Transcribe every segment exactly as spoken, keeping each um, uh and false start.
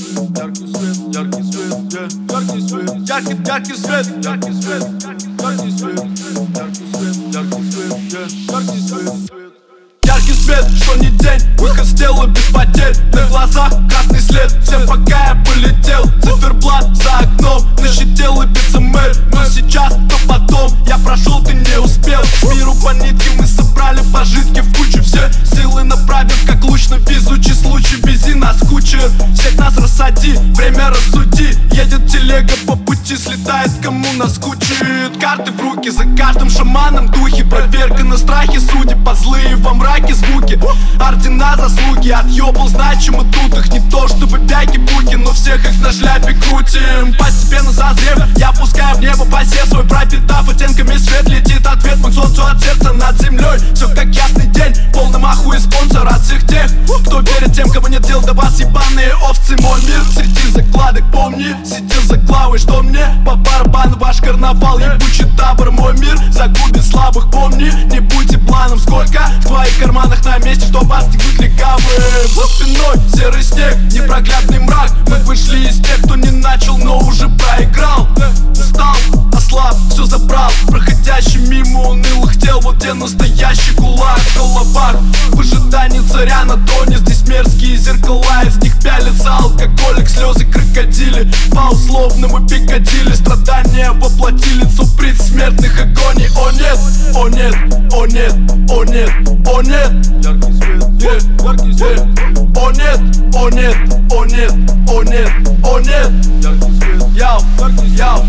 яркий свет, яркий свет, яркий свет, яркий, яркий свет, яркий свет, яркий свет, яркий свет, яркий свет, яркий свет. Яркий свет, что не день, выход сделаю без потерь. На глазах красный след, всем пока я полетел. Циферблат за окном, на щите лыбится мэр. Но сейчас, то потом, я прошел, ты не успел. Миру по нитке мы собрали пожитки в кучу. Все силы направим, как луч на везучий случай. Вези нас куча, всех нас рассади, время рассуди. Едет телега по пути, слетает, кому наскучит. Карты в руки, за каждым шаманом духи. Проверка на страхе, судьи по злые во мраке звуки. Ордена заслуги, отъебал значимо тут их. Не то чтобы бяки-буки, но всех их на шляпе крутим. Постепенно созрев, я пускаю в небо посев свой, пропитав оттенками свет. Летит ответ мой к солнцу от сердца над землей. Все как ясный день, полным ахуе спонсор от всех тех, кто верит тем, кому нет дел до вас, ебаные овцы. Мой мир среди закладок, помни, сидел за клавой, что мне по барабану ваш карнавал, ебучий табор. Мой мир загубит слабых, помни, не будьте планом. Сколько в твоих карманах на месте, чтобы отстегнуть легавые. За спиной серый снег, непроглядный мрак. Мы вышли из тех, кто не начал, но уже проиграл. Устал, ослаб, все забрал. Проходящий мимо унылых тел, вот где настоящий кулак в головах. В ожидании царя на троне, здесь мерзкие зеркала, из них пялится алкоголик, слезы крокодили. По условному пикадили, страдания воплотили лицо предсмертных агоний. О нет, о нет, о нет, о нет, о нет. Яркий свет, yeah, яркий свет. О нет, о нет, о нет, о нет, о нет. Яркий свет, яу, яркий, яу.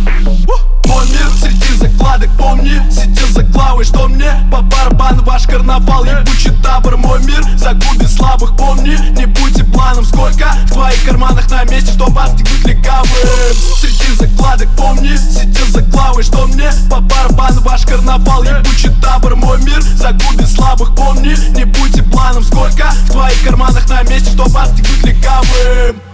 Мой мир среди закладок, помни, сидел за клавой, что мне по барабану ваш карнавал, ебучий табор. Мой мир загубит слабых, помни, не будьте планом. Сколько в твоих карманах на месте, чтобы отстегнуть легавые. Среди закладок, помни, сидел за клавой, что мне по барабану ваш карнавал, ебучий табор. Мой мир загубит слабых, помни, не будьте планом. Сколько в твоих карманах на месте, чтобы отстегнуть легавые.